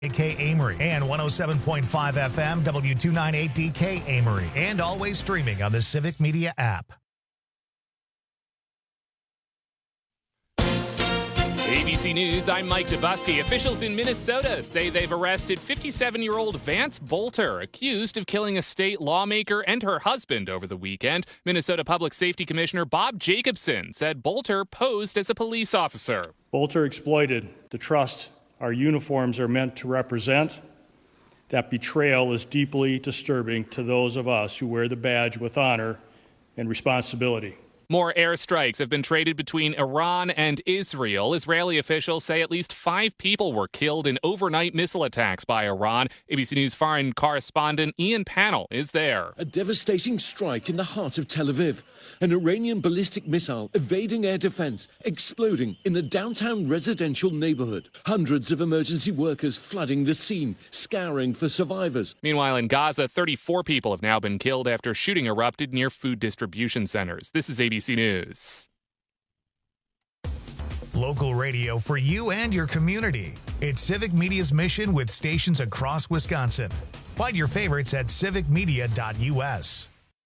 DK Amory and 107.5 FM W298 DK Amory, and always streaming on the Civic Media app. ABC News, I'm Mike Dubusky. Officials in Minnesota say they've arrested 57-year-old Vance Bolter, accused of killing a state lawmaker and her husband over the weekend. Minnesota Public Safety Commissioner Bob Jacobson said Bolter posed as a police officer. Bolter exploited the trust our uniforms are meant to represent. That betrayal is deeply disturbing to those of us who wear the badge with honor and responsibility. More airstrikes have been traded between Iran and Israel. Israeli officials say at least 5 people were killed in overnight missile attacks by Iran. ABC News foreign correspondent Ian Pannell is there. A devastating strike in the heart of Tel Aviv. An Iranian ballistic missile evading air defense, exploding in a downtown residential neighborhood. Hundreds of emergency workers flooding the scene, scouring for survivors. Meanwhile, in Gaza, 34 people have now been killed after shooting erupted near food distribution centers. This is ABC News. Local radio for you and your community. It's Civic Media's mission with stations across Wisconsin. Find your favorites at civicmedia.us.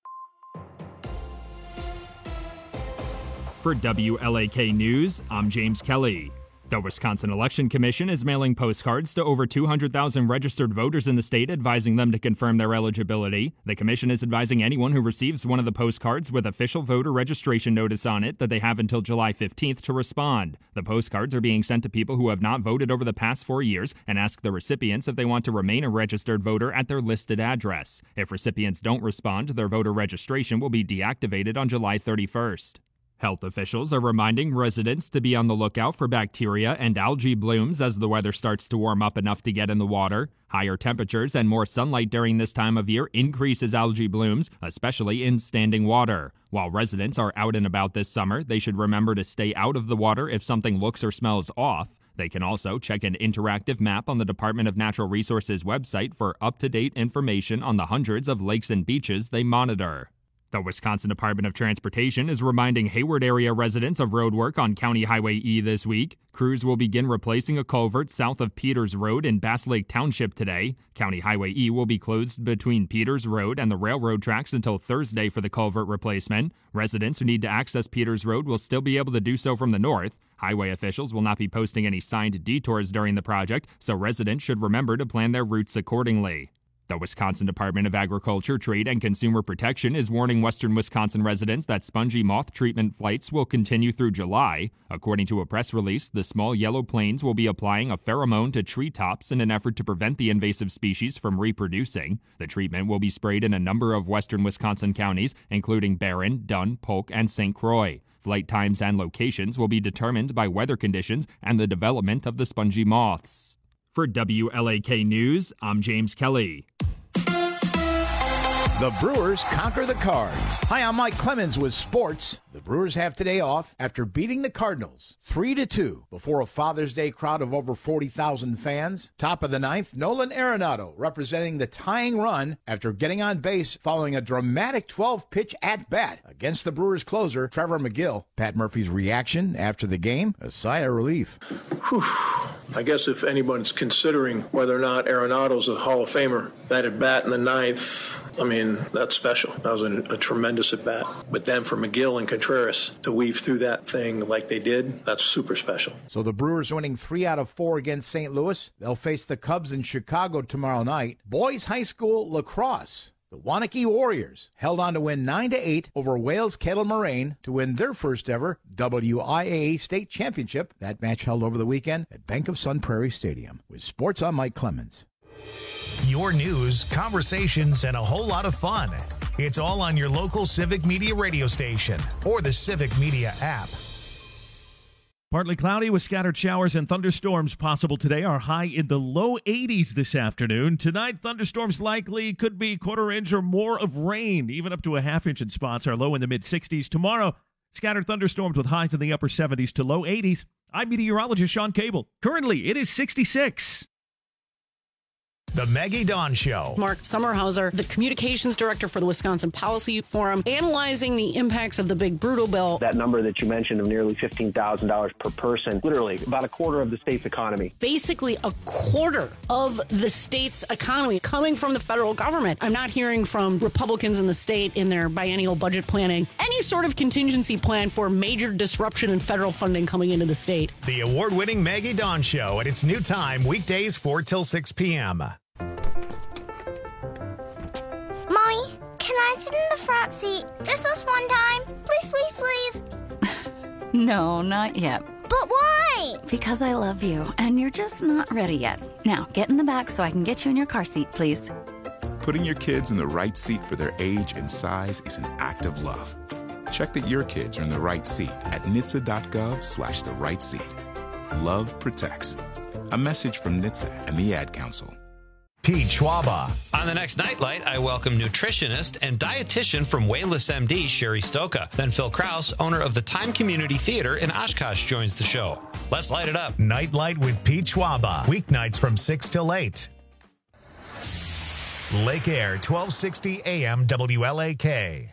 For WLAK News, I'm James Kelly. The Wisconsin Election Commission is mailing postcards to over 200,000 registered voters in the state, advising them to confirm their eligibility. The commission is advising anyone who receives one of the postcards with official voter registration notice on it that they have until July 15th to respond. The postcards are being sent to people who have not voted over the past 4 years and ask the recipients if they want to remain a registered voter at their listed address. If recipients don't respond, their voter registration will be deactivated on July 31st. Health officials are reminding residents to be on the lookout for bacteria and algae blooms as the weather starts to warm up enough to get in the water. Higher temperatures and more sunlight during this time of year increases algae blooms, especially in standing water. While residents are out and about this summer, they should remember to stay out of the water if something looks or smells off. They can also check an interactive map on the Department of Natural Resources website for up-to-date information on the hundreds of lakes and beaches they monitor. The Wisconsin Department of Transportation is reminding Hayward area residents of road work on County Highway E this week. Crews will begin replacing a culvert south of Peters Road in Bass Lake Township today. County Highway E will be closed between Peters Road and the railroad tracks until Thursday for the culvert replacement. Residents who need to access Peters Road will still be able to do so from the north. Highway officials will not be posting any signed detours during the project, so residents should remember to plan their routes accordingly. The Wisconsin Department of Agriculture, Trade, and Consumer Protection is warning western Wisconsin residents that spongy moth treatment flights will continue through July. According to a press release, the small yellow planes will be applying a pheromone to treetops in an effort to prevent the invasive species from reproducing. The treatment will be sprayed in a number of western Wisconsin counties, including Barron, Dunn, Polk, and St. Croix. Flight times and locations will be determined by weather conditions and the development of the spongy moths. For WLAK News, I'm James Kelly. The Brewers conquer the Cards. Hi, I'm Mike Clemens with sports. The Brewers have today off after beating the Cardinals 3-2 before a Father's Day crowd of over 40,000 fans. Top of the ninth, Nolan Arenado representing the tying run after getting on base following a dramatic 12-pitch at-bat against the Brewers closer, Trevor McGill. Pat Murphy's reaction after the game, a sigh of relief. Whew. I guess if anyone's considering whether or not Arenado's a Hall of Famer, that at-bat in the ninth, I mean, that's special. That was a tremendous at-bat. But then for McGill and Contreras to weave through that thing like they did, that's super special. So the Brewers winning 3 out of 4 against St. Louis. They'll face the Cubs in Chicago tomorrow night. Boys High School lacrosse. The Waunakee Warriors held on to win 9-8 over Wales Kettle Moraine to win their first ever WIAA state championship. That match held over the weekend at Bank of Sun Prairie Stadium. With sports, I'm Mike Clemens. Your news, conversations, and a whole lot of fun. It's all on your local Civic Media radio station or the Civic Media app. Partly cloudy with scattered showers and thunderstorms possible today. Our high in the low 80s this afternoon. Tonight, thunderstorms likely, could be quarter inch or more of rain, even up to a half inch in spots. Our low in the mid-60s. Tomorrow, scattered thunderstorms with highs in the upper 70s to low 80s. I'm meteorologist Sean Cable. Currently, it is 66. The Maggie Dawn Show. Mark Sommerhauser, the communications director for the Wisconsin Policy Forum, analyzing the impacts of the big brutal bill. That number that you mentioned of nearly $15,000 per person, literally about a quarter of the state's economy. Basically a quarter of the state's economy coming from the federal government. I'm not hearing from Republicans in the state in their biennial budget planning any sort of contingency plan for major disruption in federal funding coming into the state. The award-winning Maggie Dawn Show at its new time, weekdays 4 till 6 p.m. Mommy, can I sit in the front seat just this one time? Please, please, please. No, not yet. But why? Because I love you, and you're just not ready yet. Now, get in the back so I can get you in your car seat, please. Putting your kids in the right seat for their age and size is an act of love. Check that your kids are in the right seat at NHTSA.gov/the right seat. Love protects. A message from NHTSA and the Ad Council. Pete Schwaba. On the next Nightlight, I welcome nutritionist and dietitian from Wayless MD, Sherry Stoka. Then Phil Krause, owner of the Time Community Theater in Oshkosh, joins the show. Let's light it up. Nightlight with Pete Schwaba. Weeknights from 6 till 8. Lake Air, 1260 AM WLAK.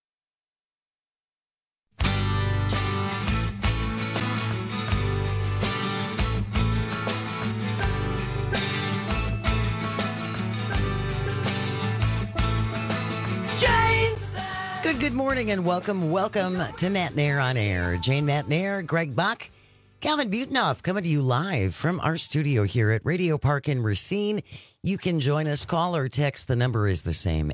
Good morning and welcome to Matt Nair on Air. Jane Matt Nair, Greg Buck, Calvin Butenoff coming to you live from our studio here at Radio Park in Racine. You can join us, call or text. The number is the same,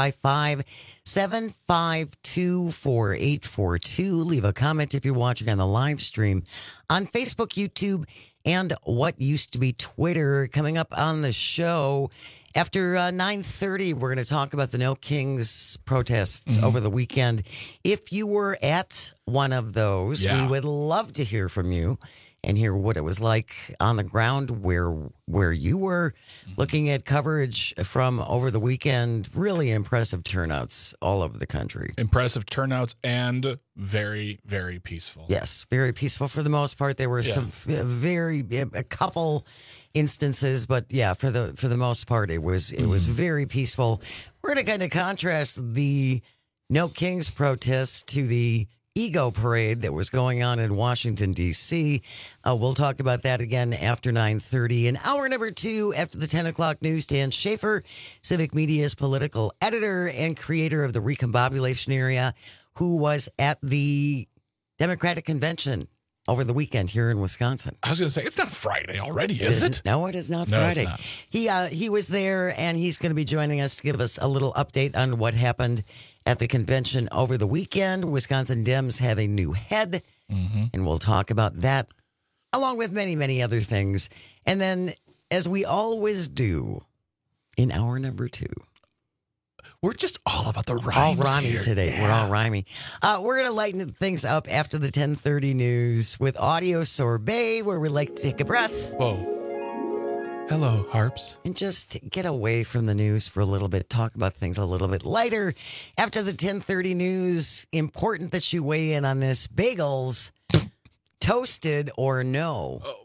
855-752-4842. Leave a comment if you're watching on the live stream on Facebook, YouTube, and what used to be Twitter. Coming up on the show after 9:30, we're going to talk about the No Kings protests over the weekend. If you were at one of those, we would love to hear from you and hear what it was like on the ground where you were looking at coverage from over the weekend. Really impressive turnouts all over the country. Impressive turnouts and very, very peaceful. Yes, very peaceful for the most part. There were some a couple instances, but yeah, for the most part, it was very peaceful. We're going to kind of contrast the No Kings protests to the ego parade that was going on in Washington, D.C. We'll talk about that again after 9:30. In hour number 2, after the 10 o'clock news, Dan Schaefer, Civic Media's political editor and creator of the Recombobulation Area, who was at the Democratic Convention over the weekend here in Wisconsin. I was going to say, it's not Friday already, is it? No, it is not No, Friday. it's not. He was there, and he's going to be joining us to give us a little update on what happened at the convention over the weekend. Wisconsin Dems have a new head, and we'll talk about that, along with many, many other things. And then, as we always do, in hour number 2, we're just all about the rhymes. All rhyming here. today. Yeah. We're all rhyming. We're going to lighten things up after the 10:30 news with Audio Sorbet, where we like to take a breath. Whoa. Hello, harps. And just get away from the news for a little bit. Talk about things a little bit lighter. After the 10:30 news, important that you weigh in on this. Bagels, toasted or no? Oh.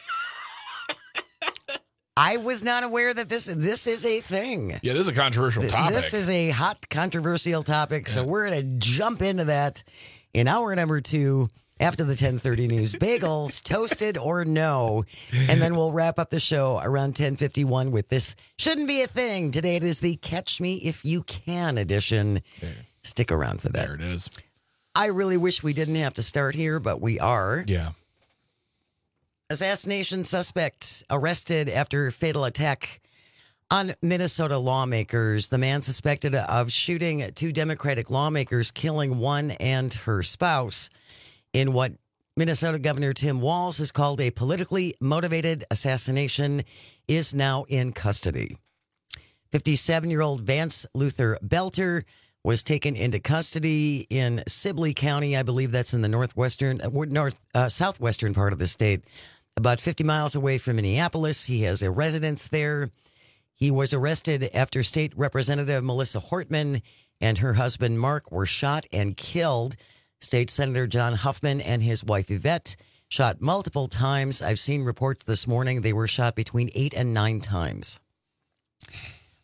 I was not aware that this is a thing. Yeah, this is a controversial topic. This is a hot, controversial topic, so we're going to jump into that in hour number 2 after the 10:30 news. Bagels, toasted or no? And then we'll wrap up the show around 10:51 with this shouldn't be a thing. Today it is the Catch Me If You Can edition. Stick around for that. There it is. I really wish we didn't have to start here, but we are. Yeah. Assassination suspect arrested after fatal attack on Minnesota lawmakers. The man suspected of shooting 2 Democratic lawmakers, killing one and her spouse, in what Minnesota Governor Tim Walz has called a politically motivated assassination, is now in custody. 57-year-old Vance Luther Belter was taken into custody in Sibley County. I believe that's in the southwestern part of the state, about 50 miles away from Minneapolis. He has a residence there. He was arrested after State Representative Melissa Hortman and her husband Mark were shot and killed. State Senator John Huffman and his wife Yvette shot multiple times. I've seen reports this morning they were shot between 8 and 9 times.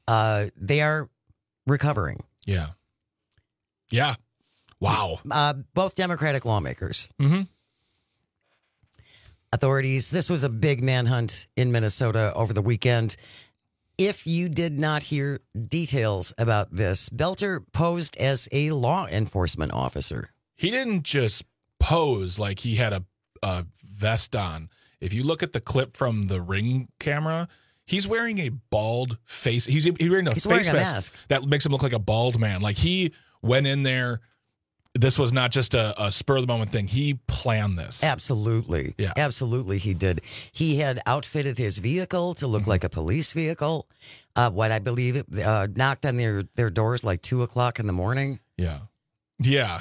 They are recovering. Yeah. Yeah. Wow. Both Democratic lawmakers. Mm-hmm. Authorities, this was a big manhunt in Minnesota over the weekend. If you did not hear details about this, Belter posed as a law enforcement officer. He didn't just pose like he had a vest on. If you look at the clip from the Ring camera, he's wearing a bald face. He's wearing a face mask that makes him look like a bald man. Like he went in there. This was not just a spur of the moment thing. He planned this. Absolutely. Yeah. Absolutely he did. He had outfitted his vehicle to look like a police vehicle. What I believe knocked on their doors like 2:00 in the morning. Yeah. Yeah.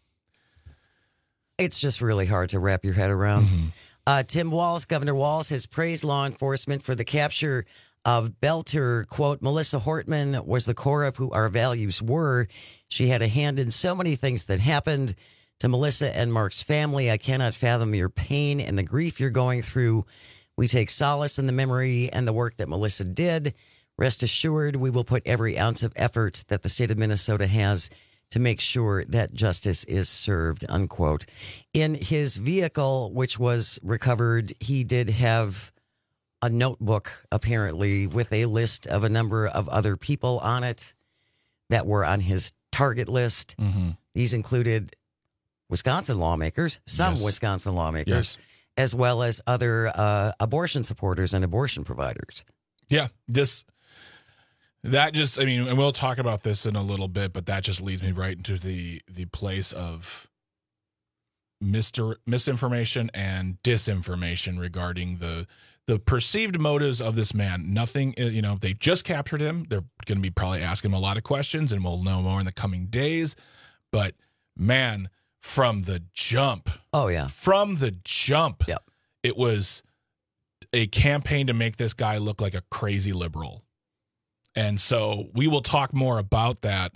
It's just really hard to wrap your head around. Tim Walz, Governor Walz, has praised law enforcement for the capture of Belter. Quote, Melissa Hortman was the core of who our values were. She had a hand in so many things that happened. To Melissa and Mark's family, I cannot fathom your pain and the grief you're going through. We take solace in the memory and the work that Melissa did. Rest assured, we will put every ounce of effort that the state of Minnesota has to make sure that justice is served, unquote. In his vehicle, which was recovered, he did have a notebook, apparently, with a list of a number of other people on it that were on his target list. These included Wisconsin lawmakers, some Wisconsin lawmakers, as well as other abortion supporters and abortion providers. Yeah, and we'll talk about this in a little bit, but that just leads me right into the place of misinformation and disinformation regarding the perceived motives of this man. Nothing, they just captured him. They're going to be probably asking him a lot of questions, and we'll know more in the coming days. But man, from the jump. Oh, yeah. From the jump. Yep. It was a campaign to make this guy look like a crazy liberal. And so we will talk more about that.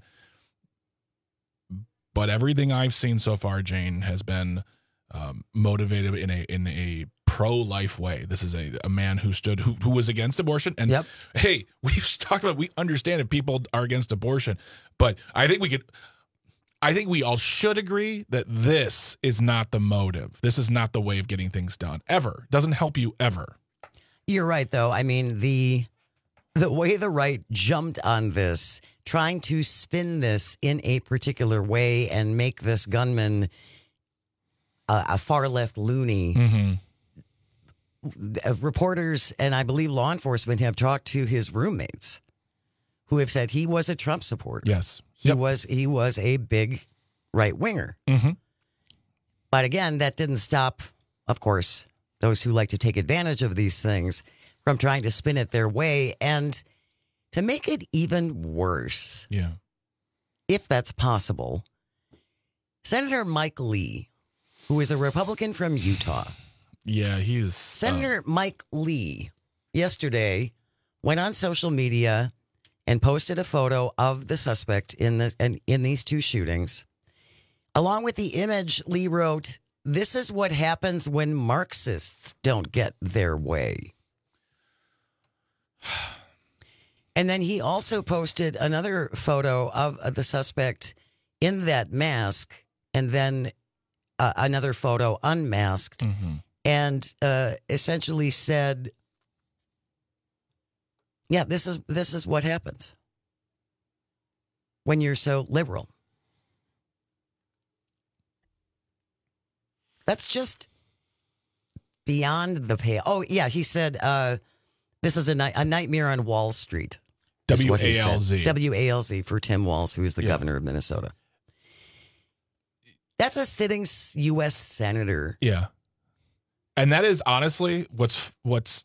But everything I've seen so far, Jane, has been motivated in a pro-life way. This is a man who was against abortion. And hey, we've talked about, we understand if people are against abortion, but I think we all should agree that this is not the motive. This is not the way of getting things done. Ever. Doesn't help you ever. You're right, though. I mean, the way the right jumped on this, trying to spin this in a particular way and make this gunman a far-left loony. Reporters and I believe law enforcement have talked to his roommates who have said he was a Trump supporter. Yes. He was a big right-winger. But again, that didn't stop, of course, those who like to take advantage of these things from trying to spin it their way. And to make it even worse, if that's possible, Senator Mike Lee, who is a Republican from Utah. Senator Mike Lee yesterday went on social media and posted a photo of the suspect in these two shootings. Along with the image, Lee wrote, "This is what happens when Marxists don't get their way." And then he also posted another photo of the suspect in that mask, and then another photo unmasked, and essentially said, "Yeah, this is what happens when you're so liberal." That's just beyond the pale. Oh yeah, he said, "This is a nightmare on Wall Street." WALZ. WALZ for Tim Walz, who is the governor of Minnesota. That's a sitting U.S. senator. Yeah. And that is honestly what's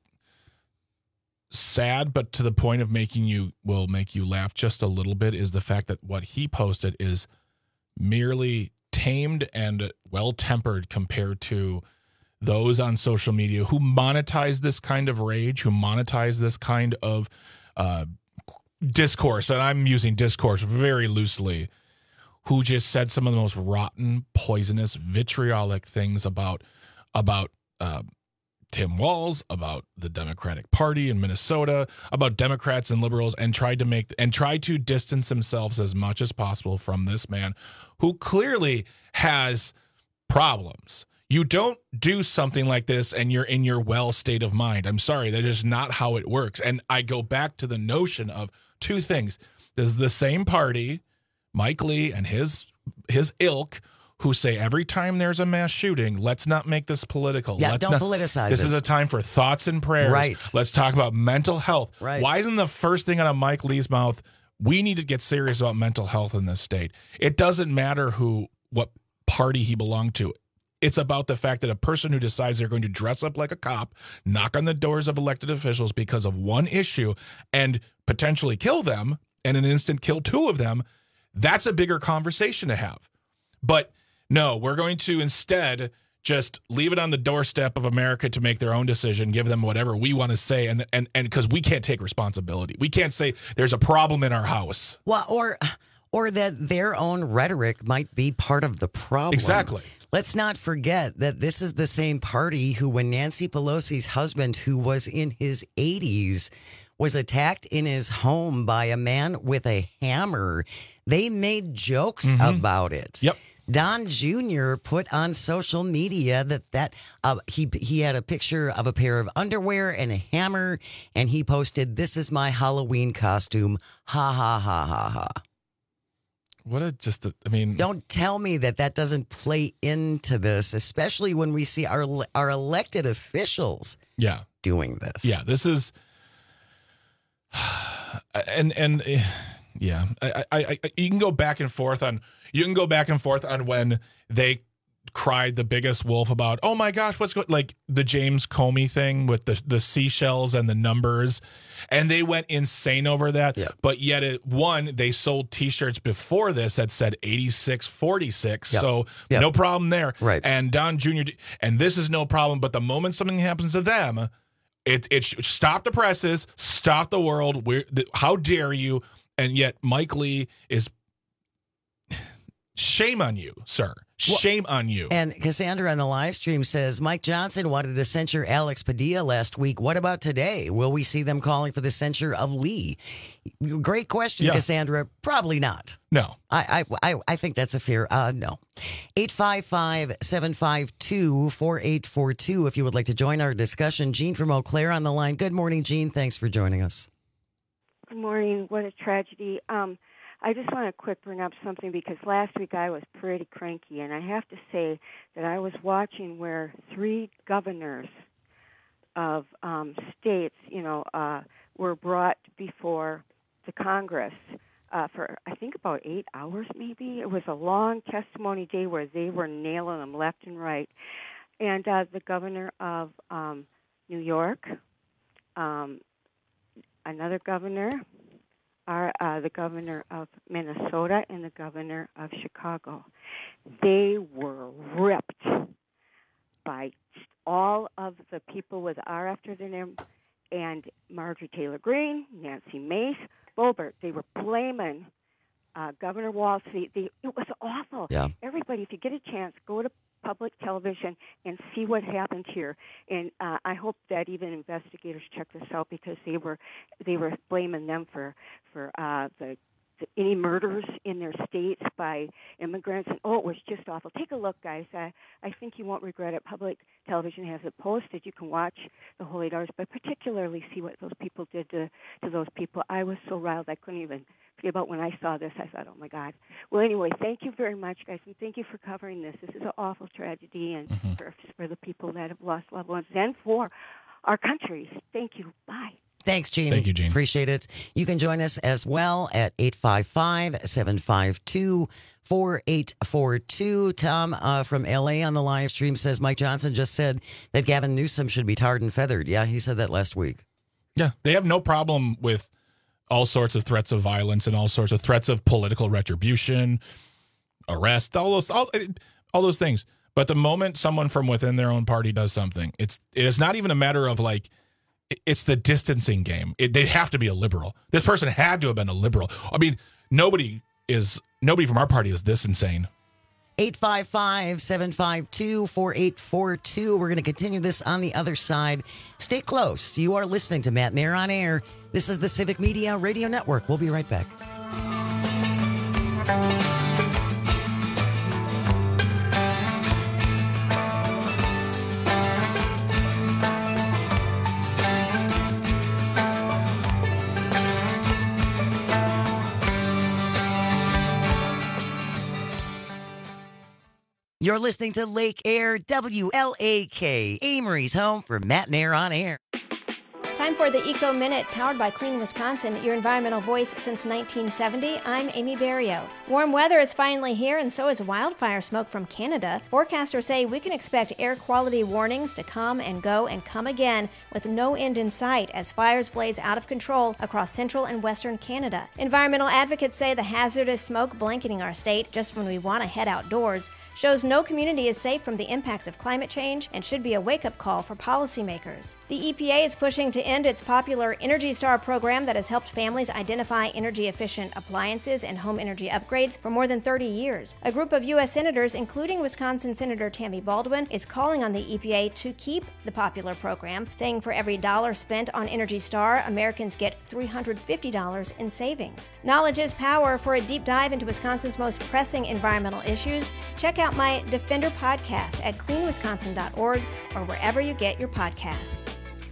sad, but to the point of make you laugh just a little bit, is the fact that what he posted is merely tamed and well-tempered compared to those on social media who monetize this kind of rage, who monetize this kind of discourse, and I'm using discourse very loosely, who just said some of the most rotten, poisonous, vitriolic things about Tim Walz, about the Democratic Party in Minnesota, about Democrats and liberals, and tried to distance themselves as much as possible from this man who clearly has problems. You don't do something like this and you're in your well state of mind. I'm sorry, that is not how it works. And I go back to the notion of two things. There's the same party, Mike Lee and his ilk, who say every time there's a mass shooting, let's not make this political. Yeah, don't politicize This it. is a time for thoughts and prayers. Right. Let's talk about mental health. Right. Why isn't the first thing out of Mike Lee's mouth, we need to get serious about mental health in this state? It doesn't matter what party he belonged to. It's about the fact that a person who decides they're going to dress up like a cop, knock on the doors of elected officials because of one issue, and potentially kill them, and in an instant kill two of them, that's a bigger conversation to have. But no, we're going to instead just leave it on the doorstep of America to make their own decision, give them whatever we want to say, and because we can't take responsibility. We can't say there's a problem in our house. Well, or that their own rhetoric might be part of the problem. Exactly. Let's not forget that this is the same party who, when Nancy Pelosi's husband, who was in his 80s, was attacked in his home by a man with a hammer, they made jokes about it. Yep. Don Jr. put on social media that he had a picture of a pair of underwear and a hammer, and he posted, "This is my Halloween costume. Ha ha ha ha ha." Don't tell me that doesn't play into this, especially when we see our elected officials doing this. Yeah, this is yeah. I you can go back and forth on when they cried the biggest wolf about, oh my gosh, what's going, like the James Comey thing with the seashells and the numbers, and they went insane over that. Yeah. But yet they sold T-shirts before this that said 8646, so no problem there. Right. And Don Jr. and this is no problem. But the moment something happens to them, it stop the presses, stop the world. How dare you? And yet Mike Lee is. Shame on you, sir. Shame on you. And Cassandra on the live stream says, Mike Johnson wanted to censure Alex Padilla last week. What about today? Will we see them calling for the censure of Lee? Great question, Cassandra. Probably not. No. I think that's a fair no. 855-752-4842 if you would like to join our discussion. Jean from Eau Claire on the line. Good morning, Jean. Thanks for joining us. Good morning. What a tragedy. I just want to quick bring up something because last week I was pretty cranky, and I have to say that I was watching where 3 governors of states, were brought before the Congress for, I think, about 8 hours maybe. It was a long testimony day where they were nailing them left and right. And the governor of New York, another governor, the governor of Minnesota, and the governor of Chicago. They were ripped by all of the people with R after their name, and Marjorie Taylor Greene, Nancy Mace, Boebert. They were blaming Governor Walz. It was awful. Yeah. Everybody, if you get a chance, go to public television and see what happened here. And I hope that even investigators check this out because they were blaming them for any murders in their states by immigrants. And it was just awful. Take a look, guys. I think you won't regret it. Public television has it posted. You can watch the whole 8 hours, but particularly see what those people did to those people. I was so riled I couldn't even forget about when I saw this. I thought, oh my God. Well, anyway, thank you very much, guys, and thank you for covering this. This is an awful tragedy, and for the people that have lost loved ones and for our country. Thank you. Bye. Thanks, Jean. Thank you, Jean. Appreciate it. You can join us as well at 855-752-4842. Tom from L.A. on the live stream says Mike Johnson just said that Gavin Newsom should be tarred and feathered. Yeah, he said that last week. Yeah, they have no problem with all sorts of threats of violence and all sorts of threats of political retribution, arrest, all those things. But the moment someone from within their own party does something, it is not even a matter of like, it's the distancing game. They have to be a liberal. This person had to have been a liberal. I mean, nobody from our party is this insane. 855-752-4842. We're going to continue this on the other side. Stay close. You are listening to Matt Nair on Air. This is the Civic Media Radio Network. We'll be right back. You're listening to Lake Air, WLAK, Amory's home for Matt Nair on Air. Time for the Eco Minute, powered by Clean Wisconsin, your environmental voice since 1970. I'm Amy Barrio. Warm weather is finally here, and so is wildfire smoke from Canada. Forecasters say we can expect air quality warnings to come and go and come again with no end in sight as fires blaze out of control across central and western Canada. Environmental advocates say the hazardous smoke blanketing our state just when we want to head outdoors shows no community is safe from the impacts of climate change and should be a wake-up call for policymakers. The EPA is pushing to end its popular Energy Star program that has helped families identify energy-efficient appliances and home energy upgrades for more than 30 years. A group of U.S. senators, including Wisconsin Senator Tammy Baldwin, is calling on the EPA to keep the popular program, saying for every dollar spent on Energy Star, Americans get $350 in savings. Knowledge is power. For a deep dive into Wisconsin's most pressing environmental issues, check out my Defender podcast at cleanwisconsin.org or wherever you get your podcasts.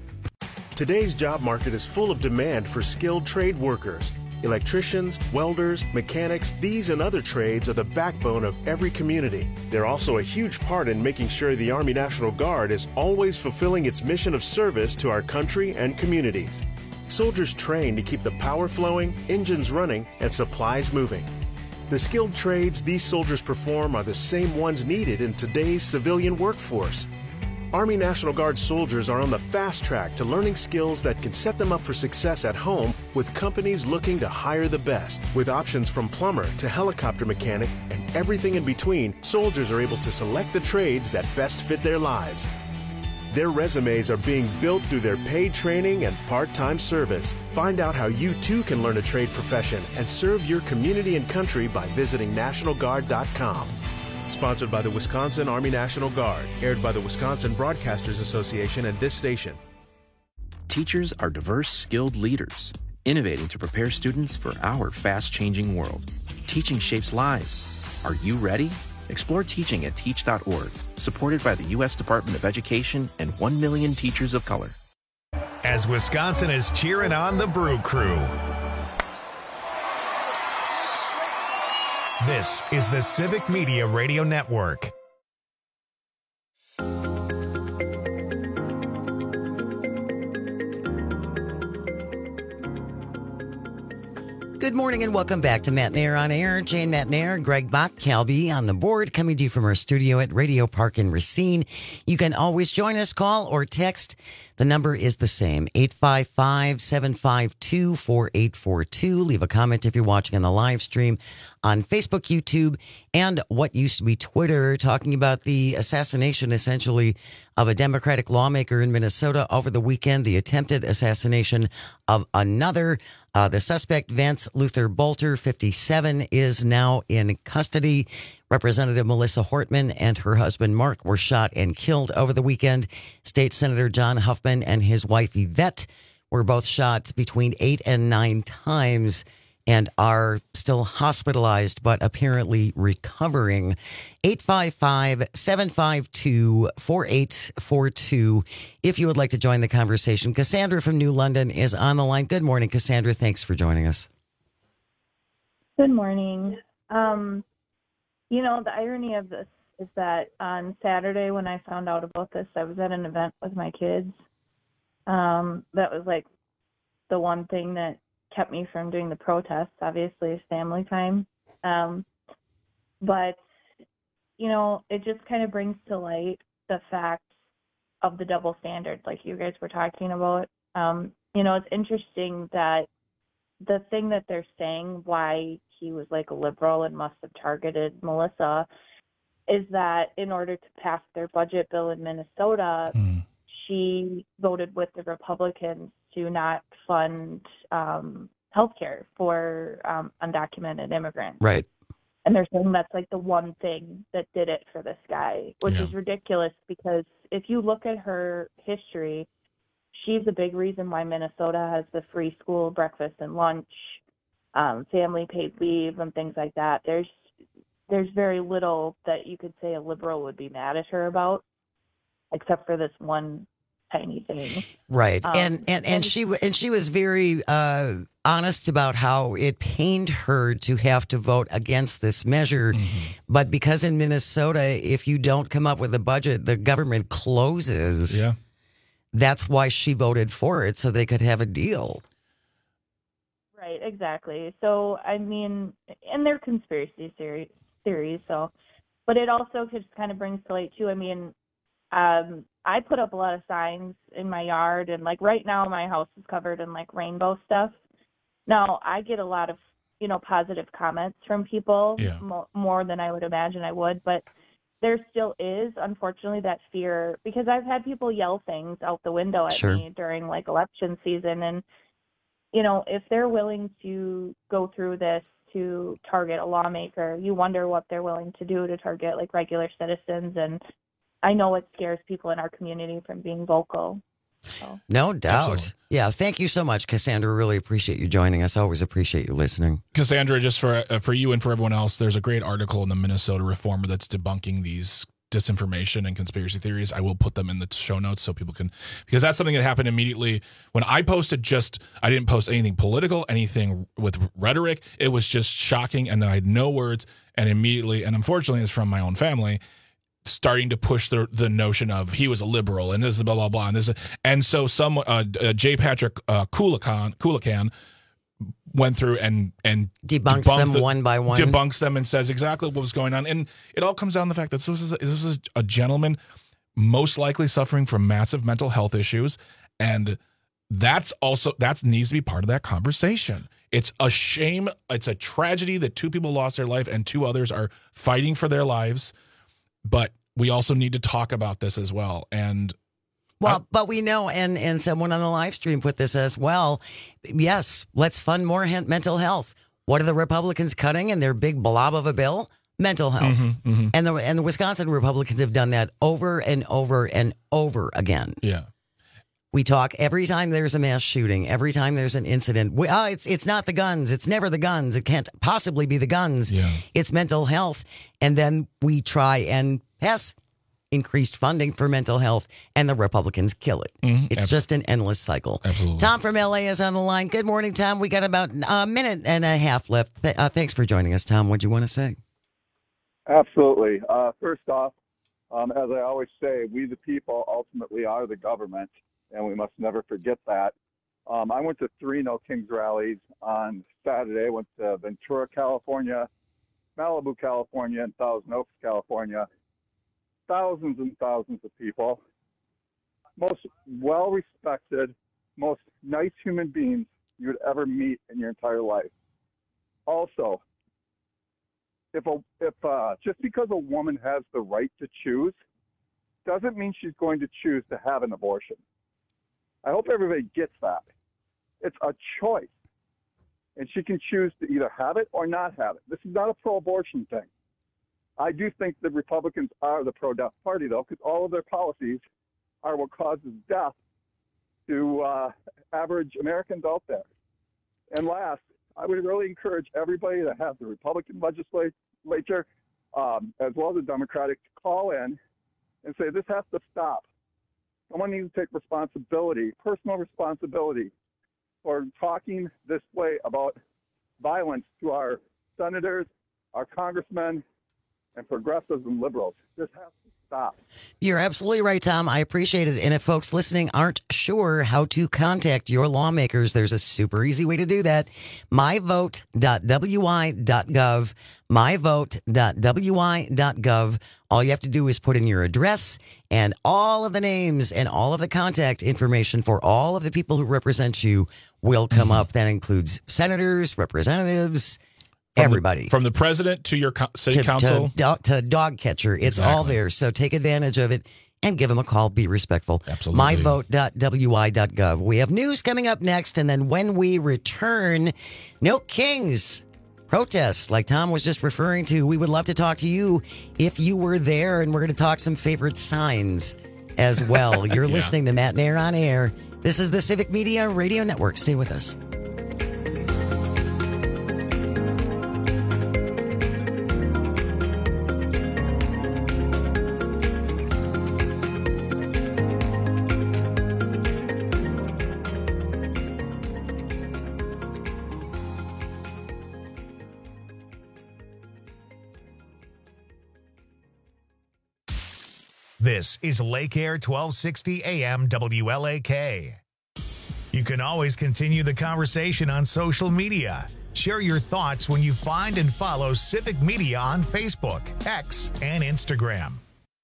Today's job market is full of demand for skilled trade workers. Electricians, welders, mechanics, these and other trades are the backbone of every community. They're also a huge part in making sure the Army National Guard is always fulfilling its mission of service to our country and communities. Soldiers train to keep the power flowing, engines running, and supplies moving. The skilled trades these soldiers perform are the same ones needed in today's civilian workforce. Army National Guard soldiers are on the fast track to learning skills that can set them up for success at home with companies looking to hire the best. With options from plumber to helicopter mechanic and everything in between, soldiers are able to select the trades that best fit their lives. Their resumes are being built through their paid training and part-time service. Find out how you too can learn a trade profession and serve your community and country by visiting NationalGuard.com. Sponsored by the Wisconsin Army National Guard. Aired by the Wisconsin Broadcasters Association and this station. Teachers are diverse, skilled leaders, innovating to prepare students for our fast-changing world. Teaching shapes lives. Are you ready? Explore teaching at teach.org, supported by the U.S. Department of Education and 1 million teachers of color. As Wisconsin is cheering on the Brew Crew. This is the Civic Media Radio Network. Good morning and welcome back to Matt Nair on Air. Jane Matt Nair, Greg Bach, Calby on the board, coming to you from our studio at Radio Park in Racine. You can always join us, call or text. The number is the same, 855-752-4842. Leave a comment if you're watching on the live stream on Facebook, YouTube, and what used to be Twitter, talking about the assassination, essentially, of a Democratic lawmaker in Minnesota over the weekend, the attempted assassination of another. The suspect, Vance Luther Bolter, 57, is now in custody. Representative Melissa Hortman and her husband Mark were shot and killed over the weekend. State Senator John Huffman and his wife Yvette were both shot between 8 and 9 times and are still hospitalized, but apparently recovering. 855-752-4842 if you would like to join the conversation. Cassandra from New London is on the line. Good morning, Cassandra. Thanks for joining us. Good morning. The irony of this is that on Saturday when I found out about this, I was at an event with my kids. That was like the one thing that kept me from doing the protests. Obviously, it's family time. But, it just kind of brings to light the fact of the double standard, like you guys were talking about. It's interesting that the thing that they're saying why he was like a liberal and must have targeted Melissa is that in order to pass their budget bill in Minnesota, she voted with the Republicans to not fund health care for undocumented immigrants. Right. And they're saying that's like the one thing that did it for this guy, which is ridiculous because if you look at her history, she's a big reason why Minnesota has the free school breakfast and lunch, family paid leave and things like that. There's very little that you could say a liberal would be mad at her about, except for this one tiny thing. Right. And she was very honest about how it pained her to have to vote against this measure. But because in Minnesota, if you don't come up with a budget, the government closes. Yeah. That's why she voted for it, so they could have a deal. Right, exactly. So, I mean, and they're conspiracy theories, so, but it also just kind of brings to light, too. I mean, I put up a lot of signs in my yard, and, like, right now my house is covered in, like, rainbow stuff. Now, I get a lot of, positive comments from people, more than I would imagine I would, but there still is, unfortunately, that fear, because I've had people yell things out the window at me during, like, election season, and, if they're willing to go through this to target a lawmaker, you wonder what they're willing to do to target, like, regular citizens, and I know it scares people in our community from being vocal. So. No doubt. Absolutely. Yeah, thank you so much, Cassandra. Really appreciate you joining us. Always appreciate you listening. Cassandra, just for you and for everyone else, there's a great article in the Minnesota Reformer that's debunking these disinformation and conspiracy theories. I will put them in the show notes so people can, because that's something that happened immediately when I posted. I didn't post anything political, anything with rhetoric. It was just shocking, and I had no words, and immediately, and unfortunately it's from my own family, starting to push the notion of he was a liberal and this is blah blah blah, and so some J. Patrick Coolican went through and debunks them one by one, debunks them, and says exactly what was going on. And it all comes down to the fact that this is a gentleman most likely suffering from massive mental health issues, and that needs to be part of that conversation. It's a shame. It's a tragedy that 2 people lost their life and 2 others are fighting for their lives. But we also need to talk about this as well. And but we know, and someone on the live stream put this as well. Yes, let's fund more mental health. What are the Republicans cutting in their big blob of a bill? Mental health. And the Wisconsin Republicans have done that over and over and over again. Yeah. We talk every time there's a mass shooting, every time there's an incident. It's not the guns. It's never the guns. It can't possibly be the guns. Yeah. It's mental health. And then we try and pass increased funding for mental health, and the Republicans kill it. It's just an endless cycle. Absolutely. Tom from LA is on the line. Good morning, Tom. We got about a minute and a half left. Thanks for joining us, Tom. What do you want to say? Absolutely. First off, as I always say, we the people ultimately are the government, and we must never forget that. I went to 3 No Kings rallies on Saturday. I went to Ventura, California, Malibu, California, and Thousand Oaks, California. Thousands and thousands of people. Most well-respected, most nice human beings you would ever meet in your entire life. Also, if just because a woman has the right to choose, doesn't mean she's going to choose to have an abortion. I hope everybody gets that. It's a choice. And she can choose to either have it or not have it. This is not a pro-abortion thing. I do think the Republicans are the pro-death party, though, because all of their policies are what causes death to average Americans out there. And last, I would really encourage everybody that has the Republican legislature, as well as the Democratic, to call in and say this has to stop. Someone needs to take responsibility, personal responsibility, for talking this way about violence to our senators, our congressmen, and progressives and liberals. This has to stop. You're absolutely right, Tom. I appreciate it. And if folks listening aren't sure how to contact your lawmakers, there's a super easy way to do that. myvote.wi.gov. myvote.wi.gov. All you have to do is put in your address and all of the names and all of the contact information for all of the people who represent you will come up. That includes senators, representatives, everybody. From the president to your city council. To dog catcher. It's all there. So take advantage of it and give them a call. Be respectful. Absolutely. myvote.wi.gov. We have news coming up next. And then when we return, No Kings protests like Tom was just referring to. We would love to talk to you if you were there, and we're going to talk some favorite signs as well. You're listening to Matt and Air on Air. This is the Civic Media Radio Network. Stay with us. This is Lake Air 1260 AM WLAK. You can always continue the conversation on social media. Share your thoughts when you find and follow Civic Media on Facebook, X, and Instagram.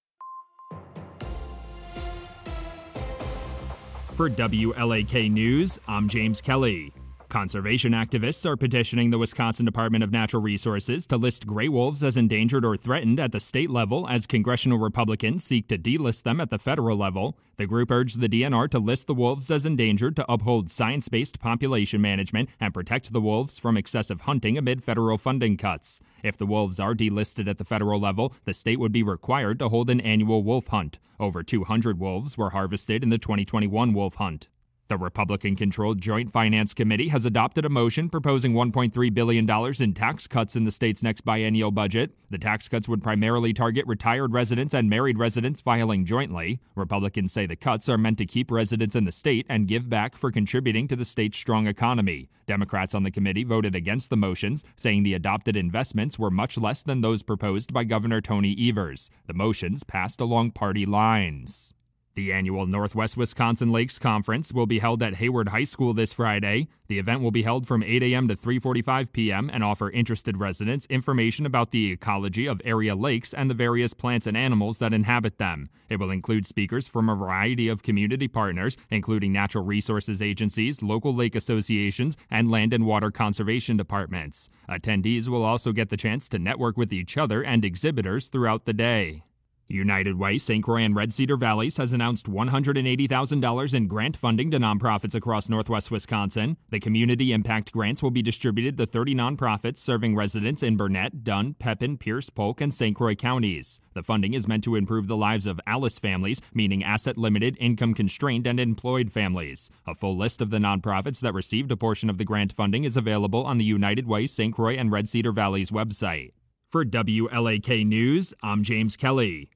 For WLAK News, I'm James Kelly. Conservation activists are petitioning the Wisconsin Department of Natural Resources to list gray wolves as endangered or threatened at the state level as congressional Republicans seek to delist them at the federal level. The group urged the DNR to list the wolves as endangered to uphold science-based population management and protect the wolves from excessive hunting amid federal funding cuts. If the wolves are delisted at the federal level, the state would be required to hold an annual wolf hunt. Over 200 wolves were harvested in the 2021 wolf hunt. The Republican-controlled Joint Finance Committee has adopted a motion proposing $1.3 billion in tax cuts in the state's next biennial budget. The tax cuts would primarily target retired residents and married residents filing jointly. Republicans say the cuts are meant to keep residents in the state and give back for contributing to the state's strong economy. Democrats on the committee voted against the motions, saying the adopted investments were much less than those proposed by Governor Tony Evers. The motions passed along party lines. The annual Northwest Wisconsin Lakes Conference will be held at Hayward High School this Friday. The event will be held from 8 a.m. to 3:45 p.m. and offer interested residents information about the ecology of area lakes and the various plants and animals that inhabit them. It will include speakers from a variety of community partners, including natural resources agencies, local lake associations, and land and water conservation departments. Attendees will also get the chance to network with each other and exhibitors throughout the day. United Way, St. Croix, and Red Cedar Valleys has announced $180,000 in grant funding to nonprofits across Northwest Wisconsin. The community impact grants will be distributed to 30 nonprofits serving residents in Burnett, Dunn, Pepin, Pierce, Polk, and St. Croix counties. The funding is meant to improve the lives of ALICE families, meaning asset-limited, income-constrained, and employed families. A full list of the nonprofits that received a portion of the grant funding is available on the United Way, St. Croix, and Red Cedar Valleys website. For WLAK News, I'm James Kelly.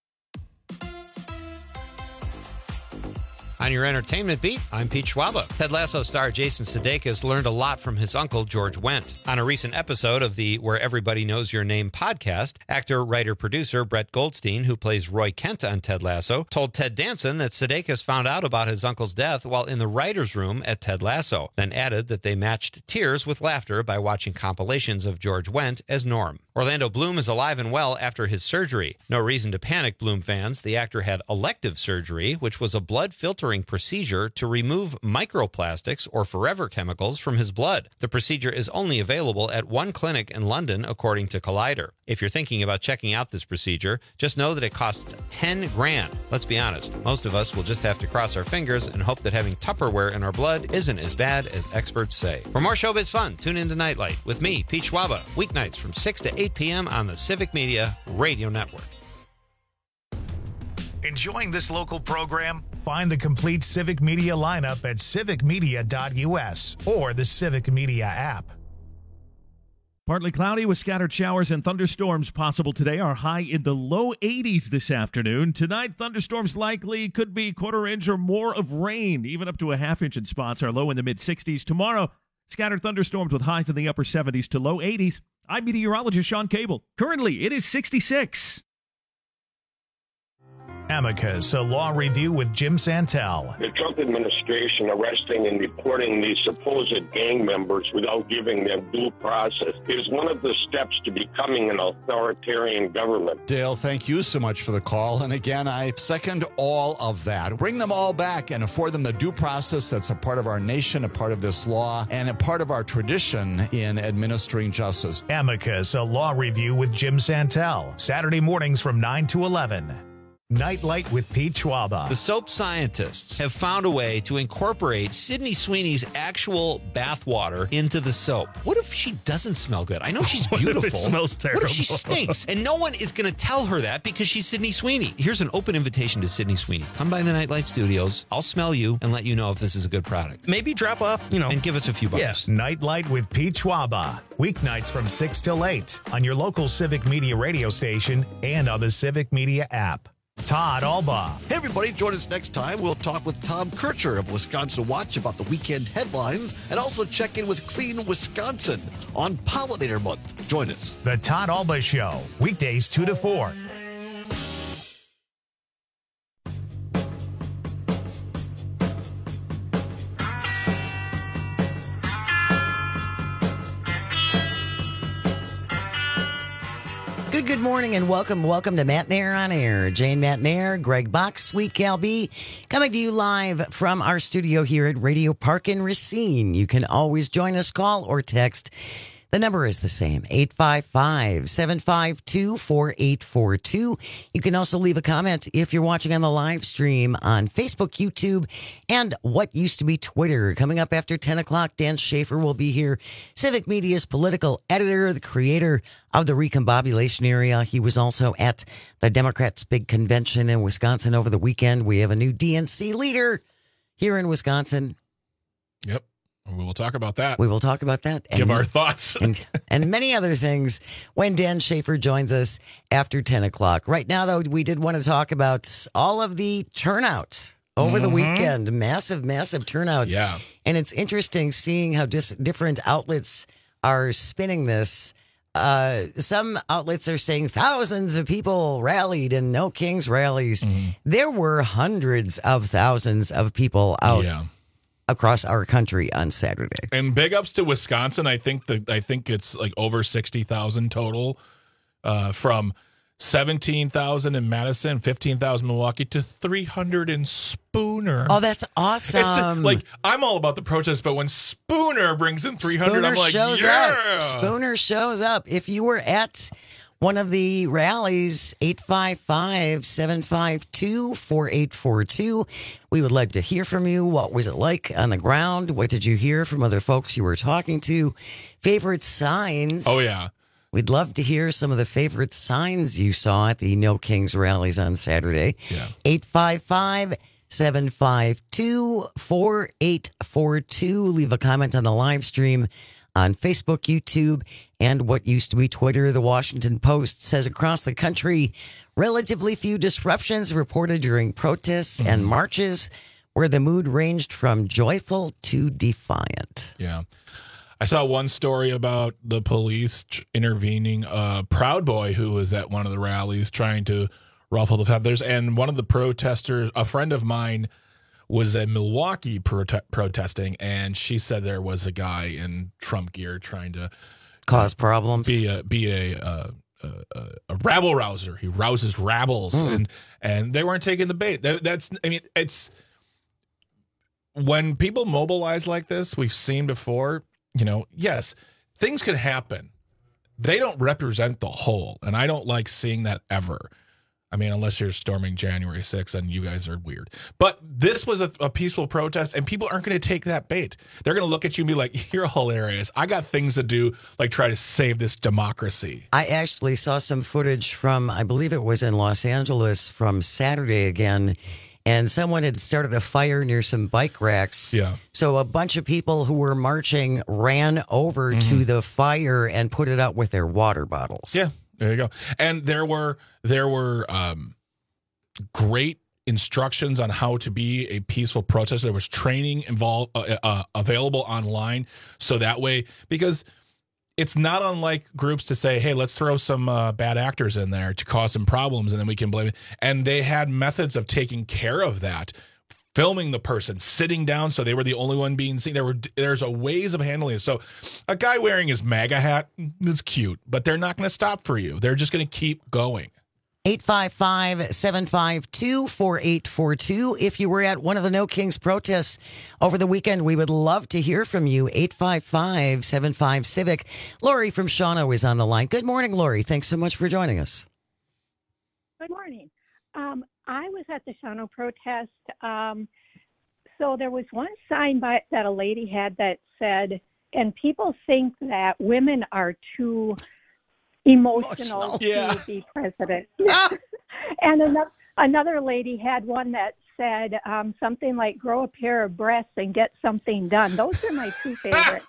On your entertainment beat, I'm Pete Schwaba. Ted Lasso star Jason Sudeikis learned a lot from his uncle, George Wendt. On a recent episode of the Where Everybody Knows Your Name podcast, actor, writer, producer Brett Goldstein, who plays Roy Kent on Ted Lasso, told Ted Danson that Sudeikis found out about his uncle's death while in the writer's room at Ted Lasso, then added that they matched tears with laughter by watching compilations of George Wendt as Norm. Orlando Bloom is alive and well after his surgery. No reason to panic, Bloom fans. The actor had elective surgery, which was a blood filtering procedure to remove microplastics or forever chemicals from his blood. The procedure is only available at one clinic in London, according to Collider. If you're thinking about checking out this procedure, just know that it costs $10,000. Let's be honest, most of us will just have to cross our fingers and hope that having Tupperware in our blood isn't as bad as experts say. For more showbiz fun, tune in to Nightlight with me, Pete Schwaba, weeknights from 6 to 8 p.m. on the Civic Media Radio Network. Enjoying this local program? Find the complete Civic Media lineup at civicmedia.us or the Civic Media app. Partly cloudy with scattered showers and thunderstorms possible today. Our high in the low 80s this afternoon. Tonight, thunderstorms likely, could be quarter-inch or more of rain, even up to a half-inch in spots. Our low in the mid-60s. Tomorrow, scattered thunderstorms with highs in the upper 70s to low 80s. I'm meteorologist Sean Cable. Currently, it is 66. Amicus, a law review with Jim Santel. The Trump administration arresting and deporting these supposed gang members without giving them due process is one of the steps to becoming an authoritarian government. Dale, thank you so much for the call. And again, I second all of that. Bring them all back and afford them the due process that's a part of our nation, a part of this law, and a part of our tradition in administering justice. Amicus, a law review with Jim Santel. Saturday mornings from 9 to 11. Nightlight with Pete Schwaba. The soap scientists have found a way to incorporate Sydney Sweeney's actual bathwater into the soap. What if she doesn't smell good? I know she's beautiful. What if it smells terrible? What if she stinks? And no one is going to tell her that because she's Sydney Sweeney. Here's an open invitation to Sydney Sweeney. Come by the Nightlight Studios. I'll smell you and let you know if this is a good product. Maybe drop off, and give us a few bucks. Yes. Nightlight with Pete Schwaba. Weeknights from 6 till 8 on your local Civic Media radio station and on the Civic Media app. Todd Alba. Hey, everybody, join us next time. We'll talk with Tom Kircher of Wisconsin Watch about the weekend headlines and also check in with Clean Wisconsin on Pollinator Month. Join us. The Todd Alba Show, weekdays 2 to 4. Good morning and welcome to Matt Nair on Air. Jane Matt Nair, Greg Box, Sweet Cal B, coming to you live from our studio here at Radio Park in Racine. You can always join us, call or text. The number is the same, 855-752-4842. You can also leave a comment if you're watching on the live stream on Facebook, YouTube, and what used to be Twitter. Coming up after 10 o'clock, Dan Schaefer will be here, Civic Media's political editor, the creator of the Recombobulation Area. He was also at the Democrats' big convention in Wisconsin over the weekend. We have a new DNC leader here in Wisconsin. Yep. We will talk about that. We will talk about that. Give our thoughts. and many other things when Dan Schaefer joins us after 10 o'clock. Right now, though, we did want to talk about all of the turnout over the weekend. Massive, massive turnout. Yeah. And it's interesting seeing how different outlets are spinning this. Some outlets are saying thousands of people rallied in No Kings rallies. There were hundreds of thousands of people out. Yeah. Across our country on Saturday. And big ups to Wisconsin. I think it's like over 60,000 total, from 17,000 in Madison, 15,000 in Milwaukee to 300 in Spooner. Oh, that's awesome. It's I'm all about the protest, but when Spooner brings in 300, Spooner I'm like, shows yeah. up. Spooner shows up. If you were at one of the rallies, 855-752-4842. We would like to hear from you. What was it like on the ground? What did you hear from other folks you were talking to? Favorite signs? Oh, yeah. We'd love to hear some of the favorite signs you saw at the No Kings rallies on Saturday. Yeah. 855-752-4842. Leave a comment on the live stream on Facebook, YouTube, and what used to be Twitter. The Washington Post says across the country, relatively few disruptions reported during protests and marches, where the mood ranged from joyful to defiant. Yeah. I saw one story about the police intervening a Proud Boy who was at one of the rallies trying to ruffle the feathers. And one of the protesters, a friend of mine, was in Milwaukee protesting, and she said there was a guy in Trump gear trying to cause problems, be a rabble rouser. He rouses rabbles, and they weren't taking the bait. It's when people mobilize like this. We've seen before. Yes, things can happen. They don't represent the whole, and I don't like seeing that ever. I mean, unless you're storming January 6th and you guys are weird. But this was a peaceful protest, and people aren't going to take that bait. They're going to look at you and be like, you're hilarious. I got things to do, like try to save this democracy. I actually saw some footage from, I believe it was in Los Angeles, from Saturday again, and someone had started a fire near some bike racks. Yeah. So a bunch of people who were marching ran over to the fire and put it out with their water bottles. Yeah. There you go. And there were great instructions on how to be a peaceful protester. There was training available online, so that way, because it's not unlike groups to say, hey, let's throw some bad actors in there to cause some problems, and then we can blame it. And they had methods of taking care of that. Filming the person, sitting down so they were the only one being seen. There's a ways of handling it. So a guy wearing his MAGA hat is cute, but they're not going to stop for you. They're just going to keep going. 855-752-4842. If you were at one of the No Kings protests over the weekend, we would love to hear from you. 855-75-CIVIC. Lori from Shawano is on the line. Good morning, Lori. Thanks so much for joining us. Good morning. I was at the Shawano protest. So there was one sign that a lady had that said, and people think that women are too emotional to be president. And another lady had one that said something like, grow a pair of breasts and get something done. Those are my two favorites.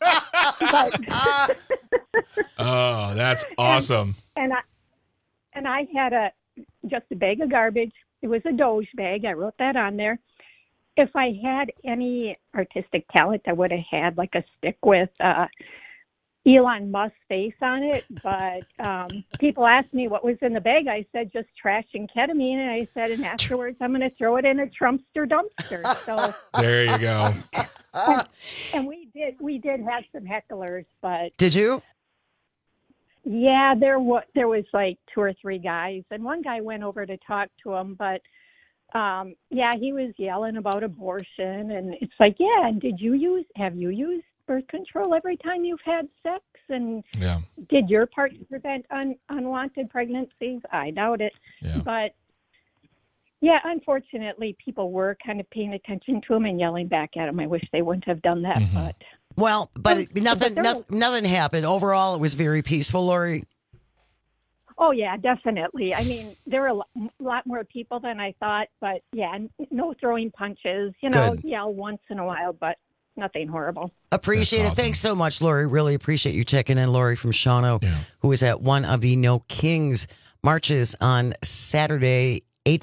Oh, that's awesome. And I had just a bag of garbage. It was a Doge bag. I wrote that on there. If I had any artistic talent, I would have had like a stick with Elon Musk's face on it. But people asked me what was in the bag. I said just trash and ketamine. And I said, and afterwards, I'm going to throw it in a Trumpster dumpster. So there you go. And we did have some hecklers, but did you? Yeah, there was like 2 or 3 guys, and one guy went over to talk to him, but he was yelling about abortion, and it's like, yeah, and have you used birth control every time you've had sex? And did your part prevent unwanted pregnancies? I doubt it. Yeah. But yeah, unfortunately, people were kind of paying attention to him and yelling back at him. I wish they wouldn't have done that, but. Well, but nothing happened. Overall, it was very peaceful, Lori. Oh, yeah, definitely. I mean, there were a lot more people than I thought, but yeah, no throwing punches. Yell once in a while, but nothing horrible. Appreciate it. Thanks so much, Lori. Really appreciate you checking in, Lori from Shawano, who is at one of the No Kings marches on Saturday.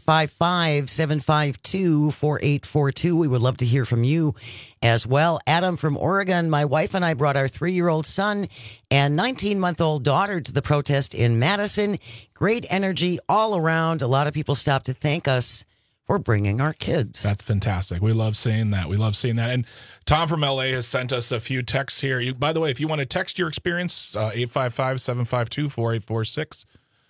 855-752-4842. We would love to hear from you as well. Adam from Oregon, my wife and I brought our 3-year-old son and 19-month-old daughter to the protest in Madison. Great energy all around. A lot of people stopped to thank us for bringing our kids. That's fantastic. We love seeing that. And Tom from LA has sent us a few texts here. By the way, if you want to text your experience, 855-752-4846.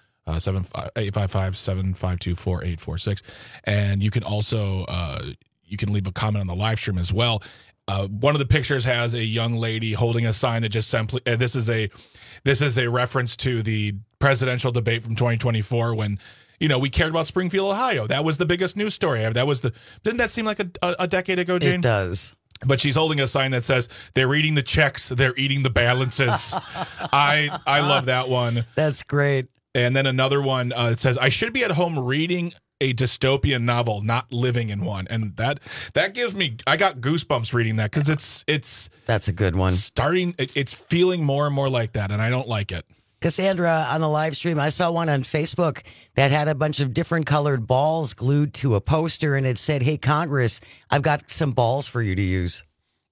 855-752-4846. And you can also you can leave a comment on the live stream as well. One of the pictures has a young lady holding a sign that just simply this is a reference to the presidential debate from 2024 when we cared about Springfield, Ohio. That was the biggest news story. Didn't that seem like a decade ago, Jane? It does. But she's holding a sign that says, they're eating the checks, they're eating the balances. I love that one. That's great. And then another one it says, I should be at home reading a dystopian novel, not living in one. And that gives me, I got goosebumps reading that because it's that's a good one. It's feeling more and more like that, and I don't like it. Cassandra, on the live stream, I saw one on Facebook that had a bunch of different colored balls glued to a poster, and it said, hey, Congress, I've got some balls for you to use.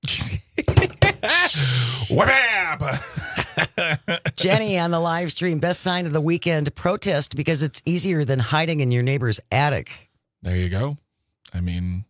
Wham! Jenny on the live stream, best sign of the weekend, protest because it's easier than hiding in your neighbor's attic. There you go. I mean,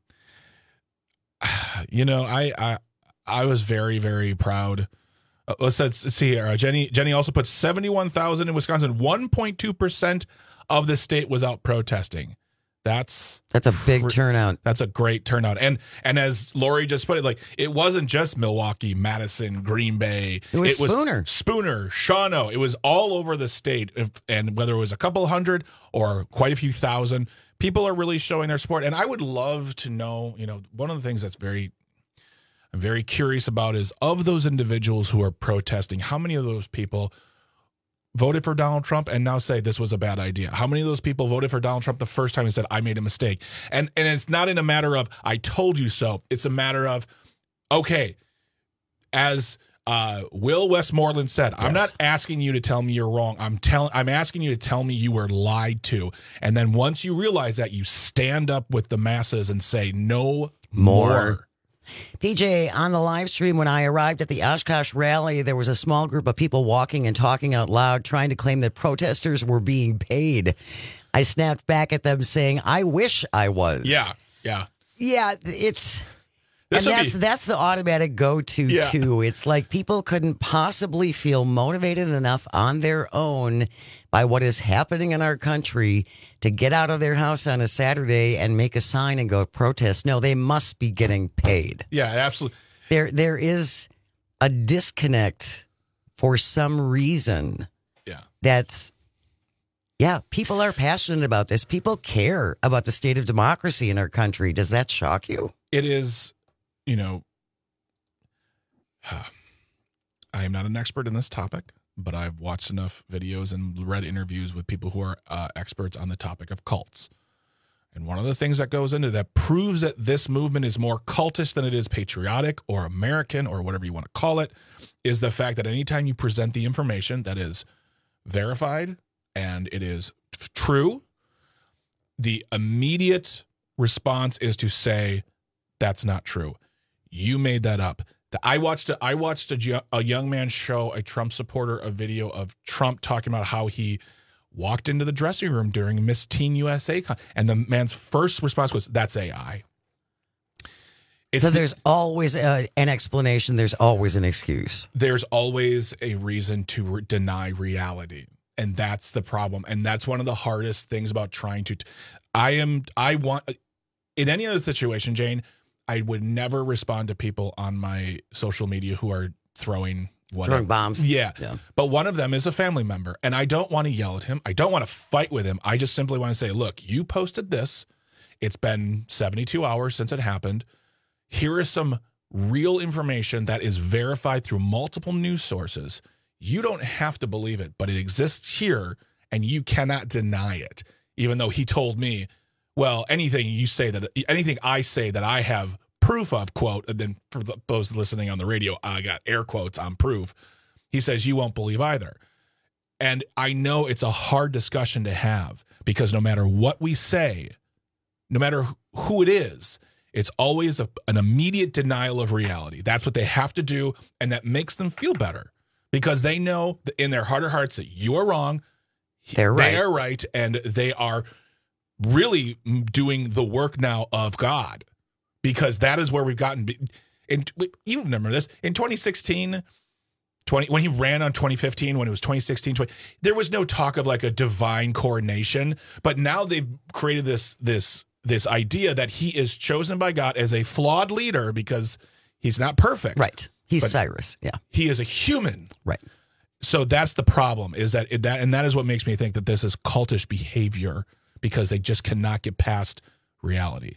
I was very, very proud. Let's see here. Jenny also put 71,000 in Wisconsin. 1.2% of the state was out protesting. That's a big turnout. That's a great turnout. And as Lori just put it, it wasn't just Milwaukee, Madison, Green Bay. It was Spooner, Shawano. It was all over the state. And whether it was a couple hundred or quite a few thousand, people are really showing their support. And I would love to know, one of the things I'm very curious about is of those individuals who are protesting, how many of those people voted for Donald Trump and now say this was a bad idea? How many of those people voted for Donald Trump the first time and said, I made a mistake? And it's not in a matter of, I told you so. It's a matter of, okay, as Will Westmoreland said, yes. I'm not asking you to tell me you're wrong. I'm asking you to tell me you were lied to. And then once you realize that, you stand up with the masses and say, no more. PJ, on the live stream, when I arrived at the Oshkosh rally, there was a small group of people walking and talking out loud, trying to claim that protesters were being paid. I snapped back at them saying, I wish I was. Yeah. Yeah, that's the automatic go-to, too. It's like people couldn't possibly feel motivated enough on their own by what is happening in our country to get out of their house on a Saturday and make a sign and go protest. No, they must be getting paid. Yeah, absolutely. There is a disconnect for some reason. Yeah. That's Yeah, people are passionate about this. People care about the state of democracy in our country. Does that shock you? It is, I am not an expert in this topic, but I've watched enough videos and read interviews with people who are experts on the topic of cults. And one of the things that goes into that proves that this movement is more cultish than it is patriotic or American or whatever you want to call it is the fact that anytime you present the information that is verified and it is true, the immediate response is to say, that's not true. You made that up. I watched a young man show a Trump supporter a video of Trump talking about how he walked into the dressing room during Miss Teen USA, and the man's first response was, "That's AI." So there's always an explanation. There's always an excuse. There's always a reason to deny reality, and that's the problem. And that's one of the hardest things about trying to. I want in any other situation, Jane, I would never respond to people on my social media who are throwing bombs. Yeah. But one of them is a family member, and I don't want to yell at him. I don't want to fight with him. I just simply want to say, look, you posted this. It's been 72 hours since it happened. Here is some real information that is verified through multiple news sources. You don't have to believe it, but it exists here, and you cannot deny it. Even though he told me, well, anything I say that I have proof of, quote, and then for those listening on the radio, I got air quotes on proof. He says, you won't believe either. And I know it's a hard discussion to have because no matter what we say, no matter who it is, it's always an immediate denial of reality. That's what they have to do, and that makes them feel better because they know that in their heart of hearts that you are wrong, they're right. They are right, and they are really doing the work now of God. Because that is where we've gotten. And you remember this in 2016, when he ran on 2015, when it was 2016, there was no talk of like a divine coronation. But now they've created this idea that he is chosen by God as a flawed leader because he's not perfect. Right. He's Cyrus. Yeah. He is a human. Right. So that's the problem. Is that is what makes me think that this is cultish behavior because they just cannot get past reality.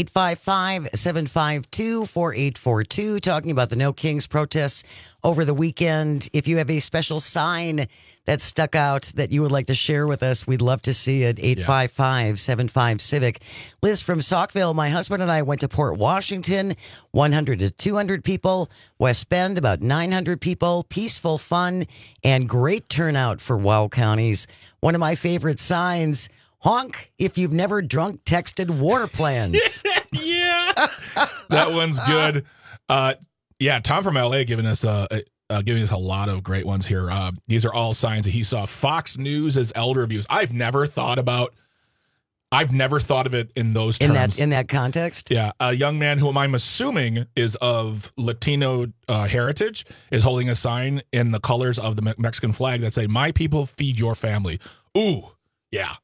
855-752-4842, talking about the No Kings protests over the weekend. If you have a special sign that stuck out that you would like to share with us, we'd love to see it. 855-75-CIVIC. Liz from Saukville, my husband and I went to Port Washington, 100 to 200 people. West Bend, about 900 people. Peaceful fun and great turnout for WOW counties. One of my favorite signs, honk if you've never drunk texted war plans. Yeah. That one's good. Tom from LA giving us a lot of great ones here. These are all signs that he saw Fox News as elder abuse. I've never thought of it in those terms. In that context? Yeah. A young man whom I'm assuming is of Latino heritage is holding a sign in the colors of the Mexican flag that say, "My people feed your family." Ooh. Yeah.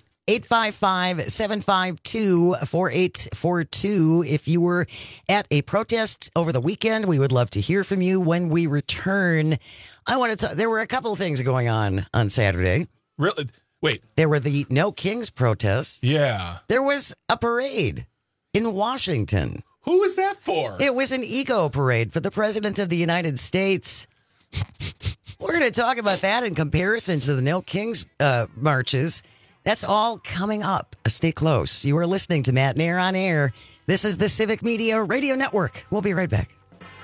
855-752-4842. If you were at a protest over the weekend, we would love to hear from you when we return. I want to there were a couple of things going on Saturday. Really? Wait. There were the No Kings protests. Yeah. There was a parade in Washington. Who was that for? It was an ego parade for the President of the United States. We're going to talk about that in comparison to the No Kings marches. That's all coming up. Stay close. You are listening to Matt Nair on Air. This is the Civic Media Radio Network. We'll be right back.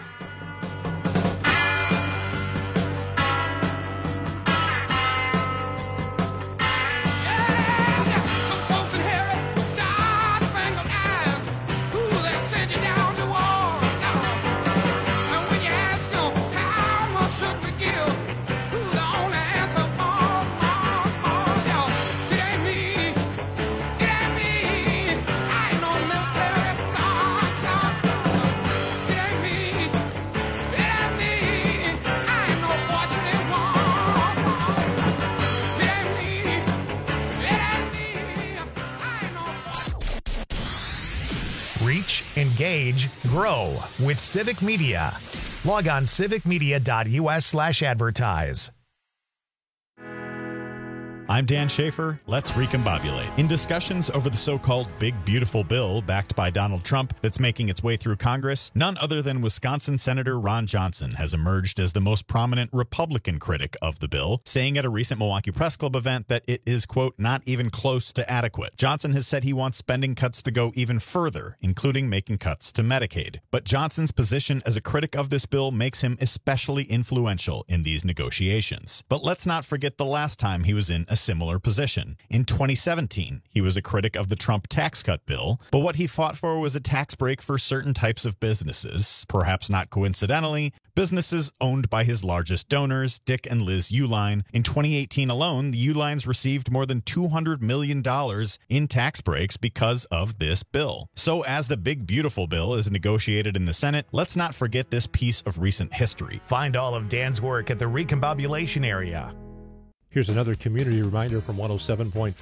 Reach, engage, grow with Civic Media. Log on civicmedia.us/advertise. I'm Dan Schaefer. Let's recombobulate. In discussions over the so-called Big Beautiful Bill backed by Donald Trump that's making its way through Congress, none other than Wisconsin Senator Ron Johnson has emerged as the most prominent Republican critic of the bill, saying at a recent Milwaukee Press Club event that it is, quote, not even close to adequate. Johnson has said he wants spending cuts to go even further, including making cuts to Medicaid. But Johnson's position as a critic of this bill makes him especially influential in these negotiations. But let's not forget the last time he was in a similar position. In 2017, he was a critic of the Trump tax cut bill, but what he fought for was a tax break for certain types of businesses. Perhaps not coincidentally, businesses owned by his largest donors, Dick and Liz Uihlein. In 2018 alone, the Uihleins received more than $200 million in tax breaks because of this bill. So as the Big Beautiful Bill is negotiated in the Senate, let's not forget this piece of recent history. Find all of Dan's work at the Recombobulation area. Here's another community reminder from 107.5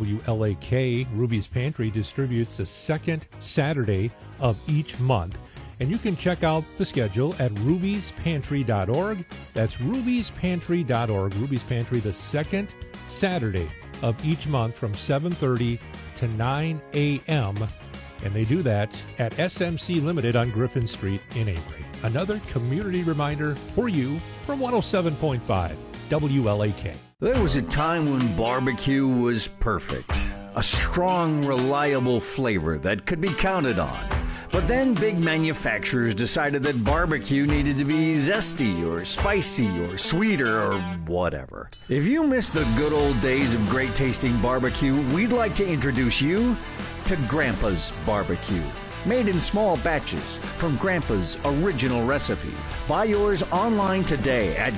WLAK. Ruby's Pantry distributes the second Saturday of each month. And you can check out the schedule at rubyspantry.org. That's rubyspantry.org. Ruby's Pantry, the second Saturday of each month from 7:30 to 9 a.m. And they do that at SMC Limited on Griffin Street in Avery. Another community reminder for you from 107.5 WLAK. There was a time when barbecue was perfect. A strong, reliable flavor that could be counted on. But then big manufacturers decided that barbecue needed to be zesty or spicy or sweeter or whatever. If you miss the good old days of great tasting barbecue, we'd like to introduce you to Grandpa's Barbecue. Made in small batches from Grandpa's original recipe. Buy yours online today at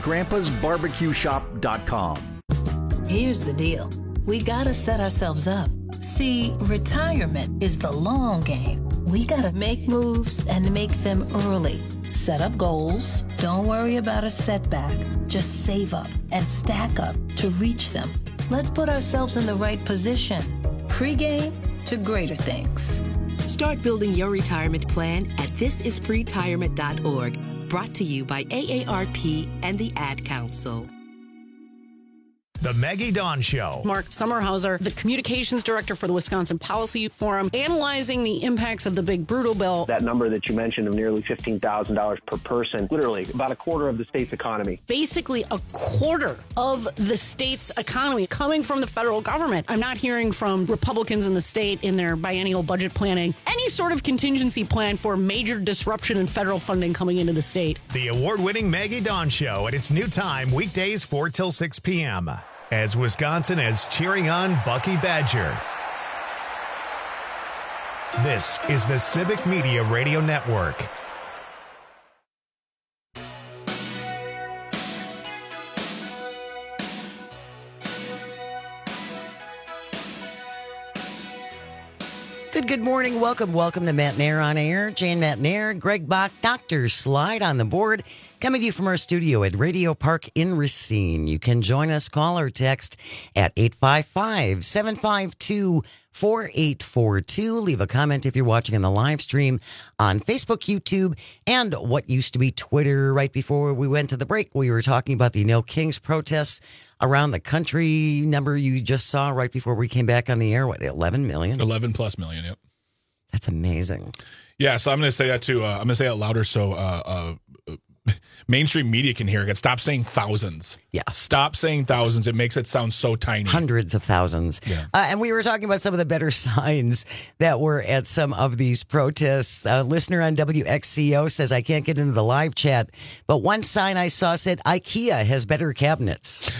grandpasbarbecueshop.com. Here's the deal. We gotta set ourselves up. See, retirement is the long game. We gotta make moves and make them early. Set up goals. Don't worry about a setback. Just save up and stack up to reach them. Let's put ourselves in the right position. Pre-game to greater things. Start building your retirement plan at thisispretirement.org. Brought to you by AARP and the Ad Council. The Maggie Dawn Show. Mark Sommerhauser, the communications director for the Wisconsin Policy Forum, analyzing the impacts of the Big Brutal Bill. That number that you mentioned of nearly $15,000 per person, literally about a quarter of the state's economy. Basically a quarter of the state's economy coming from the federal government. I'm not hearing from Republicans in the state in their biennial budget planning any sort of contingency plan for major disruption in federal funding coming into the state. The award-winning Maggie Dawn Show at its new time, weekdays 4 till 6 p.m. As Wisconsin is cheering on Bucky Badger. This is the Civic Media Radio Network. Good morning. Welcome to Matt Nair on Air. Jane Matt Nair, Greg Bach, Dr. Slide on the board. Coming to you from our studio at Radio Park in Racine. You can join us, call or text at 855-752-4842. Leave a comment if you're watching on the live stream on Facebook, YouTube, and what used to be Twitter. Right before we went to the break, we were talking about the No Kings protests around the country. Number you just saw right before we came back on the air, what, 11 million? 11 plus million, yep. That's amazing. Yeah, so I'm going to say that too. I'm going to say it louder so mainstream media can hear it. Stop saying thousands. Yeah. Stop saying thousands. It makes it sound so tiny. Hundreds of thousands. Yeah. And we were talking about some of the better signs that were at some of these protests. A listener on WXCO says, I can't get into the live chat, but one sign I saw said, IKEA has better cabinets.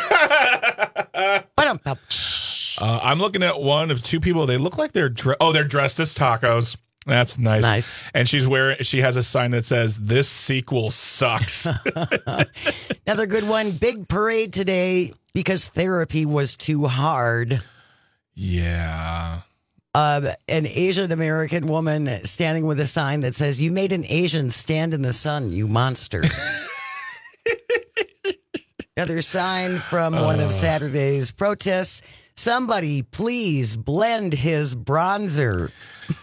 I'm looking at one of two people. They look like they're dressed as tacos. That's nice. Nice. And she has a sign that says, this sequel sucks. Another good one. Big parade today because therapy was too hard. Yeah. An Asian American woman standing with a sign that says, you made an Asian stand in the sun, you monster. Another sign from one of Saturday's protests. Somebody please blend his bronzer.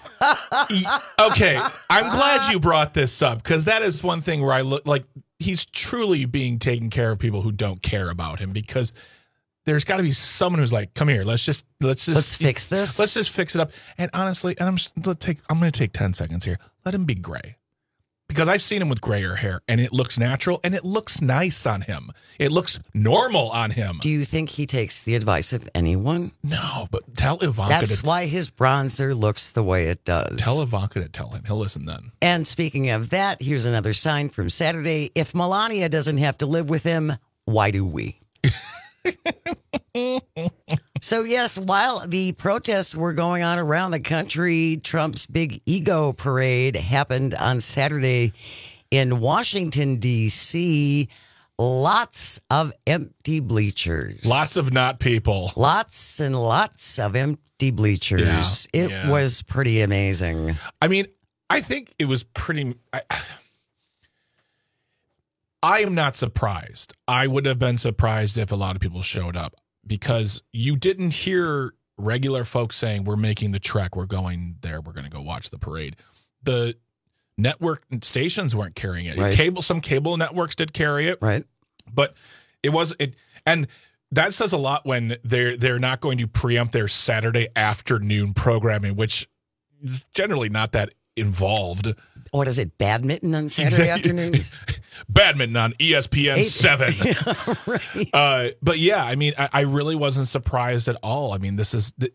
Okay, I'm glad you brought this up because that is one thing where I look like he's truly being taken care of people who don't care about him because there's got to be someone who's like, come here, let's fix this. Let's just fix it up. And honestly, and I'm going to take 10 seconds here. Let him be gray. Because I've seen him with grayer hair, and it looks natural, and it looks nice on him. It looks normal on him. Do you think he takes the advice of anyone? No, but tell Ivanka. That's why his bronzer looks the way it does. Tell Ivanka to tell him. He'll listen then. And speaking of that, here's another sign from Saturday. If Melania doesn't have to live with him, why do we? So, yes, while the protests were going on around the country, Trump's big ego parade happened on Saturday in Washington, D.C. Lots of empty bleachers. Lots of not people. Lots and lots of empty bleachers. Yeah, it was pretty amazing. I mean, I think it was pretty... I am not surprised. I would have been surprised if a lot of people showed up because you didn't hear regular folks saying, we're making the trek, we're going there, we're going to go watch the parade. The network stations weren't carrying it. Right. Some cable networks did carry it. Right. But and that says a lot when they're not going to preempt their Saturday afternoon programming, which is generally not that involved. What is it, badminton on Saturday afternoons? Badminton on ESPN 7. Right. But yeah, I mean, I really wasn't surprised at all. I mean, this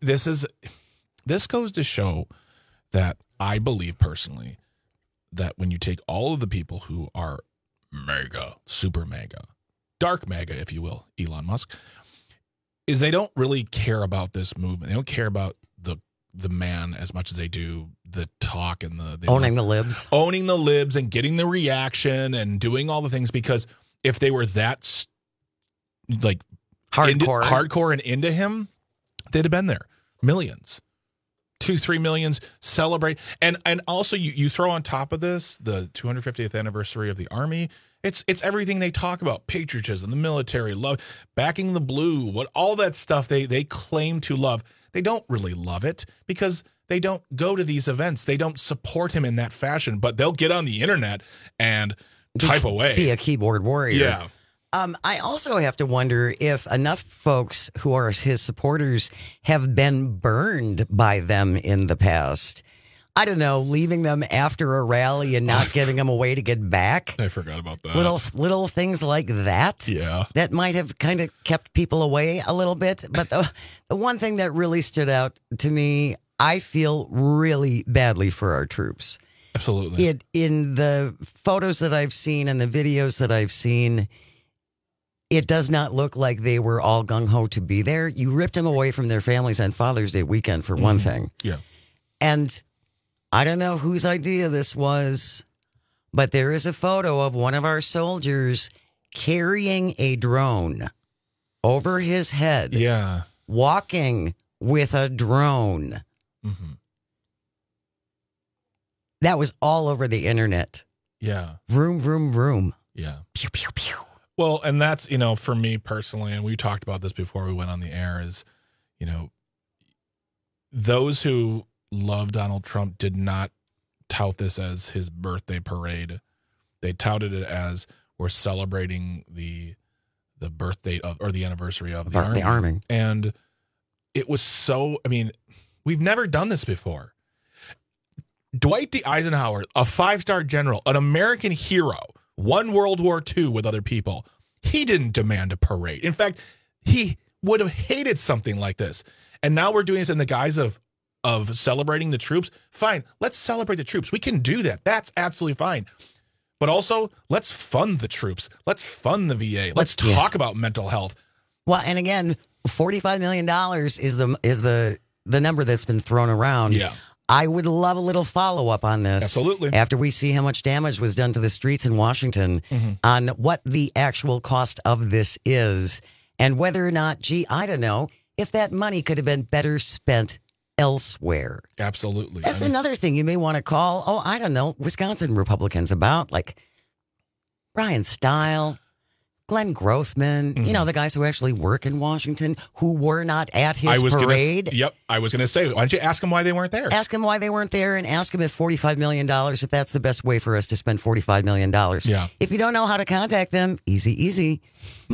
goes to show that I believe personally that when you take all of the people who are mega, super mega, dark mega, if you will, Elon Musk, is they don't really care about this movement. They don't care about the man as much as they do the talk and owning the libs and getting the reaction and doing all the things, because if they were that like hardcore and into him, they'd have been there. Millions, 2-3 millions, celebrate. And also you throw on top of this the 250th anniversary of the Army. It's everything they talk about: patriotism, the military, love, backing the blue, all that stuff they claim to love. They don't really love it because they don't go to these events. They don't support him in that fashion, but they'll get on the internet and type away. Be a keyboard warrior. Yeah. I also have to wonder if enough folks who are his supporters have been burned by them in the past. I don't know, leaving them after a rally and not giving them a way to get back. I forgot about that. Little things like that. Yeah. That might have kind of kept people away a little bit. But the one thing that really stood out to me, I feel really badly for our troops. Absolutely. In the photos that I've seen and the videos that I've seen, it does not look like they were all gung-ho to be there. You ripped them away from their families on Father's Day weekend, for one thing. Yeah. And I don't know whose idea this was, but there is a photo of one of our soldiers carrying a drone over his head. Yeah. Walking with a drone. Mm-hmm. That was all over the internet. Yeah. Vroom, vroom, vroom. Yeah. Pew, pew, pew. Well, and that's, for me personally, and we talked about this before we went on the air, is, those who love Donald Trump did not tout this as his birthday parade. They touted it as we're celebrating the birthday of, or the anniversary of the Army. And it was so, we've never done this before. Dwight D. Eisenhower, a 5-star general, an American hero, won World War II with other people. He didn't demand a parade. In fact, he would have hated something like this. And now we're doing this in the guise of celebrating the troops. Fine, let's celebrate the troops. We can do that. That's absolutely fine. But also, let's fund the troops. Let's fund the VA. Let's talk about mental health. Well, and again, $45 million is the number that's been thrown around. Yeah. I would love a little follow-up on this. Absolutely. After we see how much damage was done to the streets in Washington, on what the actual cost of this is, and whether or not, I don't know, if that money could have been better spent elsewhere. Absolutely. That's another thing you may want to call, I don't know, Wisconsin Republicans about, like Brian Stile, Glenn Grothman, you know, the guys who actually work in Washington, who were not at his parade. I was going to say, why don't you ask them why they weren't there? Ask them why they weren't there, and ask them if $45 million, if that's the best way for us to spend $45 million. Yeah. If you don't know how to contact them, easy.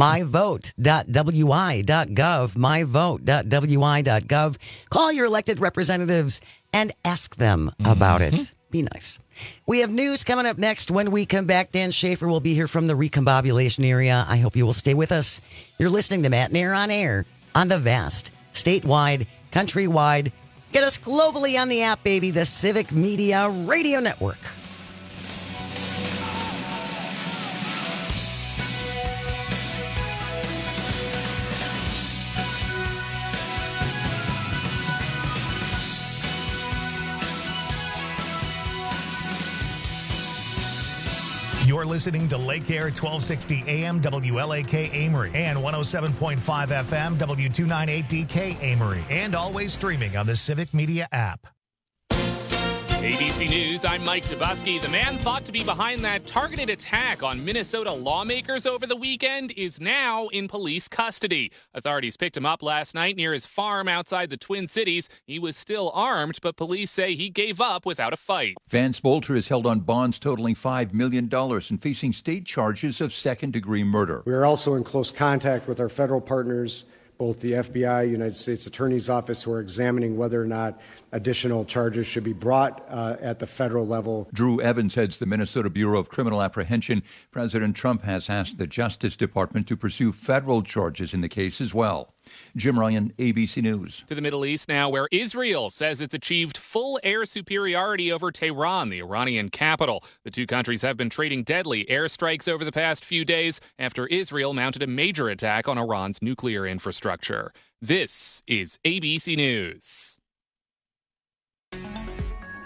myvote.wi.gov, myvote.wi.gov. Call your elected representatives and ask them about it. Be nice. We have news coming up next. When we come back, Dan Schaefer will be here from the recombobulation area. I hope you will stay with us. You're listening to Matt Nair on Air on the vast, statewide, countrywide, get us globally on the app, baby, the Civic Media Radio Network. You're listening to Lake Air 1260 AM WLAK Amory and 107.5 FM W298DK Amory, and always streaming on the Civic Media app. ABC News, I'm Mike Dubusky. The man thought to be behind that targeted attack on Minnesota lawmakers over the weekend is now in police custody. Authorities picked him up last night near his farm outside the Twin Cities. He was still armed, but police say he gave up without a fight. Vance Bolter is held on bonds totaling $5 million and facing state charges of second-degree murder. We are also in close contact with our federal partners, both the FBI, United States Attorney's Office, who are examining whether or not additional charges should be brought at the federal level. Drew Evans heads the Minnesota Bureau of Criminal Apprehension. President Trump has asked the Justice Department to pursue federal charges in the case as well. Jim Ryan, ABC News. To the Middle East now, where Israel says it's achieved full air superiority over Tehran, the Iranian capital. The two countries have been trading deadly airstrikes over the past few days after Israel mounted a major attack on Iran's nuclear infrastructure. This is ABC News.